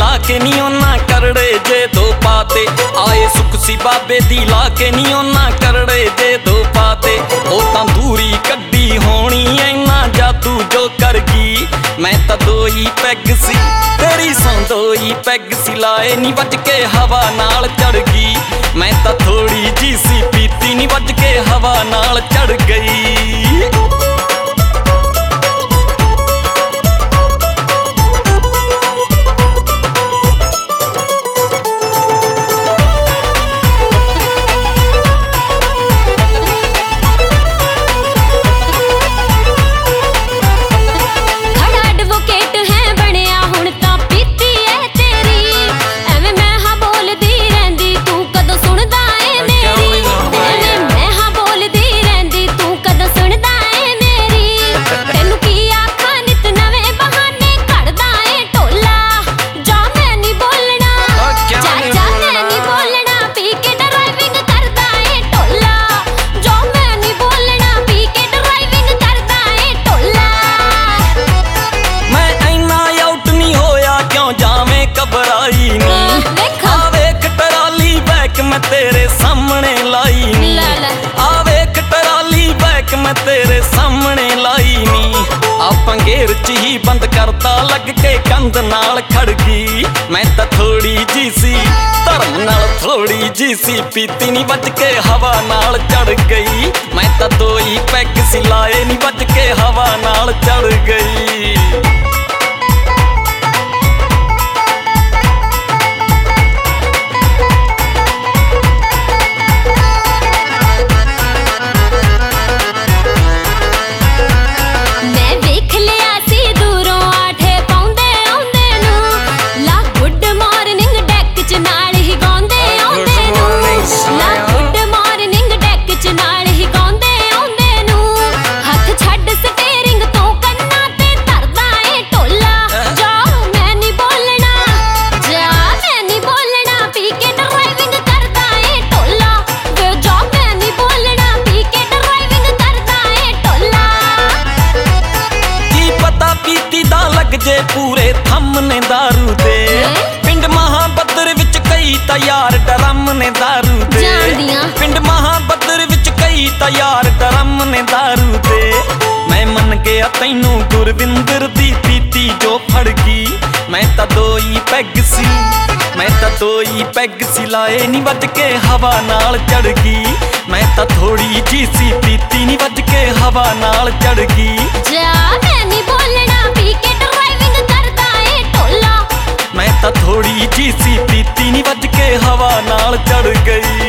ला के नी ओना करड़े जे दो पाते आए सुख सी बाबे दी ला के नी ओना करड़े जे दो पाते ओ तां दूरी कड्डी होनी ऐना जादू जो कर गई मैं तां दोई पैग सी तेरी संदोई पैग सी लाए नी वज के हवा नाल चढ़ गई मैं तां थोड़ी जी सी पीती नी वज के हवा नाल चढ़ गई। मैं तेरे सामने लाई नी आ वेख टराली बैक मैं तेरे सामने लाई नी आपां घेर च ही बंद करता लग के कंध नाल खड़ गई मैं तां थोड़ी जी सी धर्म नाल थोड़ी जी सी पीती नी वज के हवा नाल चढ़ गई मैं तां दोई पैग सी लाए नी वज के हवा नाल चढ़ गई। जे पूरे थमने दारू दे पिंड महाबद्र विच कई तैयार डरम ने दारू दे पिंड महाबद्र विच कई तैयार डरम ने दारू दे मैं मन गया तैनू गुरविंदर दी पीती जो फड़ गई मैं तां दोई पैग सी मैं तां दोई पैग सी लाए नी वज के हवा नाल चढ़ गई मैं तां थोड़ी जी सी पीती नी वज के हवा नाल चढ़ गई जा मैं नहीं बोलना पी के मैं तां थोड़ी जी सी पीती नी वज के हवा नाल चढ़ गई।